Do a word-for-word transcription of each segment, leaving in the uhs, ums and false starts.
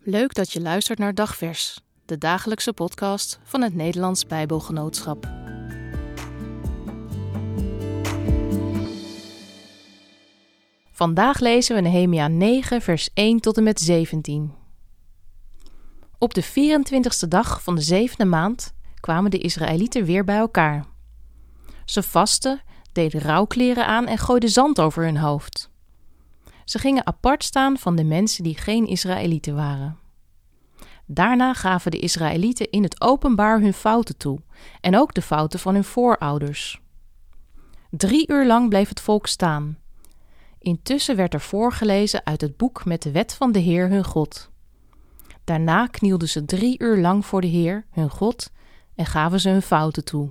Leuk dat je luistert naar Dagvers, de dagelijkse podcast van het Nederlands Bijbelgenootschap. Vandaag lezen we Nehemia negen, vers één tot en met zeventien. Op de vierentwintigste dag van de zevende maand kwamen de Israëlieten weer bij elkaar. Ze vastten, deden rouwkleren aan en gooiden zand over hun hoofd. Ze gingen apart staan van de mensen die geen Israëlieten waren. Daarna gaven de Israëlieten in het openbaar hun fouten toe en ook de fouten van hun voorouders. Drie uur lang bleef het volk staan. Intussen werd er voorgelezen uit het boek met de wet van de Heer hun God. Daarna knielden ze drie uur lang voor de Heer hun God en gaven ze hun fouten toe.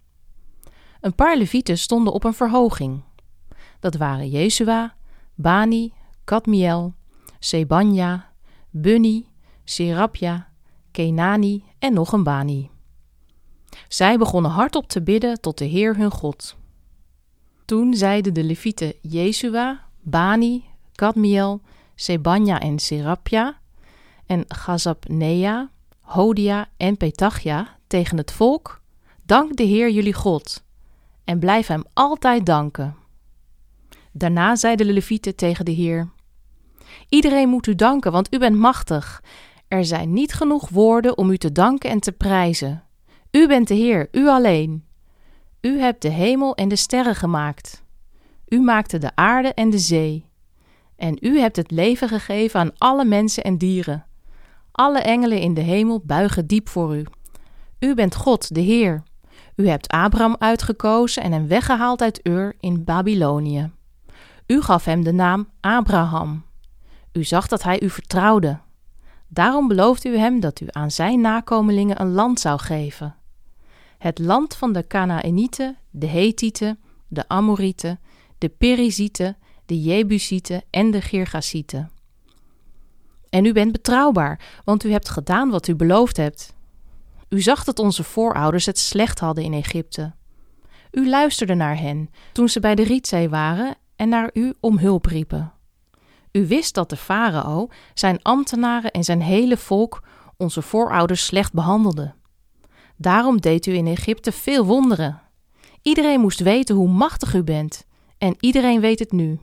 Een paar levieten stonden op een verhoging. Dat waren Jesua, Bani, Kadmiel, Sebanja, Bunni, Serapja, Kenani en nog een Bani. Zij begonnen hardop te bidden tot de Heer hun God. Toen zeiden de levieten Jesua, Bani, Kadmiel, Sebanja en Serapja en Gazapnea, Hodia en Petachja tegen het volk: dank de Heer jullie God en blijf hem altijd danken. Daarna zeiden de levieten tegen de Heer: iedereen moet u danken, want u bent machtig. Er zijn niet genoeg woorden om u te danken en te prijzen. U bent de Heer, u alleen. U hebt de hemel en de sterren gemaakt. U maakte de aarde en de zee. En u hebt het leven gegeven aan alle mensen en dieren. Alle engelen in de hemel buigen diep voor u. U bent God, de Heer. U hebt Abraham uitgekozen en hem weggehaald uit Ur in Babylonië. U gaf hem de naam Abraham. U zag dat hij u vertrouwde. Daarom beloofde u hem dat u aan zijn nakomelingen een land zou geven. Het land van de Kanaïnieten, de Hethieten, de Amorieten, de Perizieten, de Jebusieten en de Girgasieten. En u bent betrouwbaar, want u hebt gedaan wat u beloofd hebt. U zag dat onze voorouders het slecht hadden in Egypte. U luisterde naar hen toen ze bij de Rietzee waren en naar u om hulp riepen. U wist dat de farao, zijn ambtenaren en zijn hele volk onze voorouders slecht behandelde. Daarom deed u in Egypte veel wonderen. Iedereen moest weten hoe machtig u bent en iedereen weet het nu.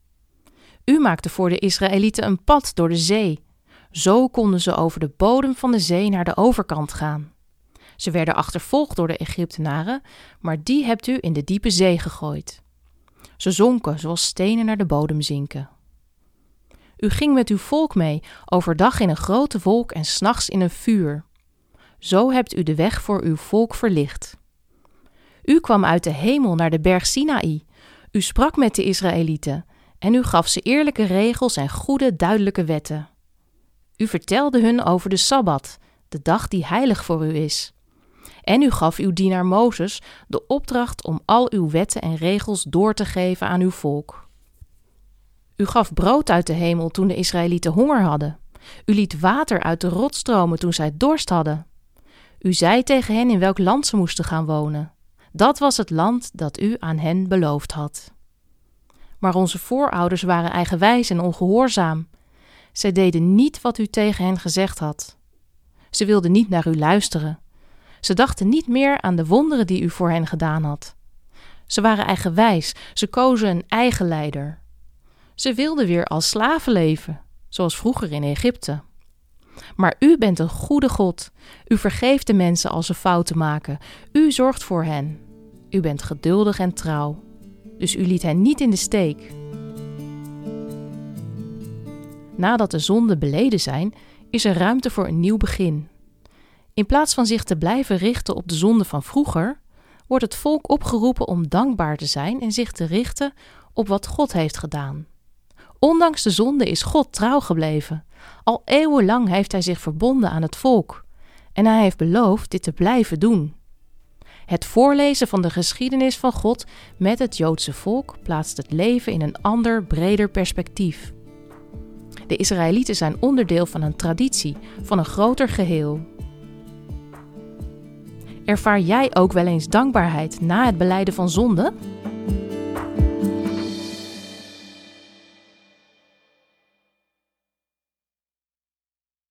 U maakte voor de Israëlieten een pad door de zee. Zo konden ze over de bodem van de zee naar de overkant gaan. Ze werden achtervolgd door de Egyptenaren, maar die hebt u in de diepe zee gegooid. Ze zonken zoals stenen naar de bodem zinken. U ging met uw volk mee, overdag in een grote wolk en 's nachts in een vuur. Zo hebt u de weg voor uw volk verlicht. U kwam uit de hemel naar de berg Sinaï. U sprak met de Israëlieten en u gaf ze eerlijke regels en goede, duidelijke wetten. U vertelde hun over de Sabbat, de dag die heilig voor u is. En u gaf uw dienaar Mozes de opdracht om al uw wetten en regels door te geven aan uw volk. U gaf brood uit de hemel toen de Israëlieten honger hadden. U liet water uit de rotsstromen toen zij dorst hadden. U zei tegen hen in welk land ze moesten gaan wonen. Dat was het land dat u aan hen beloofd had. Maar onze voorouders waren eigenwijs en ongehoorzaam. Zij deden niet wat u tegen hen gezegd had. Ze wilden niet naar u luisteren. Ze dachten niet meer aan de wonderen die u voor hen gedaan had. Ze waren eigenwijs, ze kozen een eigen leider. Ze wilden weer als slaven leven, zoals vroeger in Egypte. Maar u bent een goede God. U vergeeft de mensen als ze fouten maken. U zorgt voor hen. U bent geduldig en trouw. Dus u liet hen niet in de steek. Nadat de zonden beleden zijn, is er ruimte voor een nieuw begin. In plaats van zich te blijven richten op de zonden van vroeger, wordt het volk opgeroepen om dankbaar te zijn en zich te richten op wat God heeft gedaan. Ondanks de zonde is God trouw gebleven. Al eeuwenlang heeft hij zich verbonden aan het volk. En hij heeft beloofd dit te blijven doen. Het voorlezen van de geschiedenis van God met het Joodse volk plaatst het leven in een ander, breder perspectief. De Israëlieten zijn onderdeel van een traditie, van een groter geheel. Ervaar jij ook wel eens dankbaarheid na het belijden van zonde?